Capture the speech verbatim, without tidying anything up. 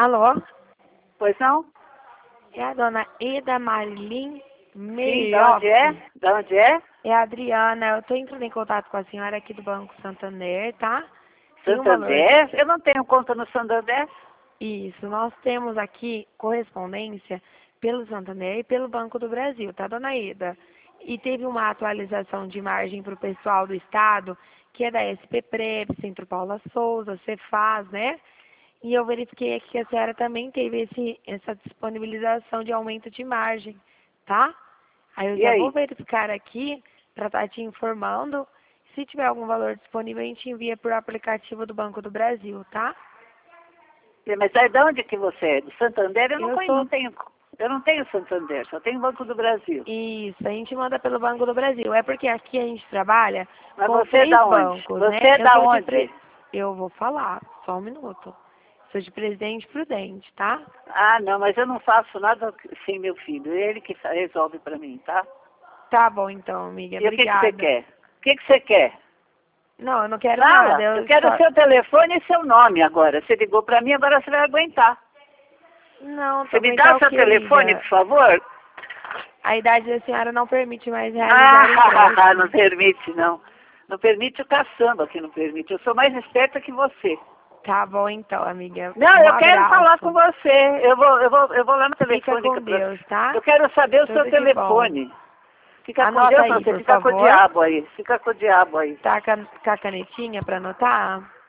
Alô? Pois não? É a dona Eda Marilyn Sim, da onde é? Da onde é? É a Adriana. Eu estou entrando em contato com a senhora aqui do Banco Santander, tá? Tem um valor... Santander? Eu não tenho conta no Santander. Isso, nós temos aqui correspondência pelo Santander e pelo Banco do Brasil, tá, dona Eda? E teve uma atualização de margem para o pessoal do Estado, que é da S P Prep, Centro Paula Souza, Cefaz, né? E eu verifiquei aqui que a senhora também teve esse, essa disponibilização de aumento de margem, tá? Aí eu E já vou aí? verificar aqui para estar te informando. Se tiver algum valor disponível, a gente envia por aplicativo do Banco do Brasil, tá? Mas aí de onde que você é? Do Santander? Eu não, Eu conheço, sou... não tenho. Eu não tenho Santander, só tenho Banco do Brasil. Isso, a gente manda pelo Banco do Brasil. É porque aqui a gente trabalha Mas com você é três da onde? bancos, Você né? é Eu da sou de... onde? Pre... Eu vou falar, só um minuto. Sou de Presidente Prudente, tá? Ah, não, mas eu não faço nada sem meu filho. Ele que fa- resolve pra mim, tá? Tá bom então, amiga. E o que que você Obrigada. quer? O que que você quer? Não, eu não quero Fala, nada. eu Eu quero só... seu telefone e seu nome agora. Você ligou pra mim, agora você vai aguentar. Não, tô Você me dá aguentar o seu quê, telefone, amiga? por favor? A idade da senhora não permite mais realizar Ah, não empréstimos. permite, não. Não permite o caçamba que não permite. Eu sou mais esperta que você. Tá bom então, amiga. Não, Um eu quero falar abraço. com você. Eu vou, eu vou, eu vou lá no Fica telefone. com Deus, tá? Eu quero saber o seu Tudo de bom. telefone. Fica com Anota Deus, não, aí, você por fica com o favor. diabo aí. Fica com o diabo aí. Tá com a com a canetinha pra anotar?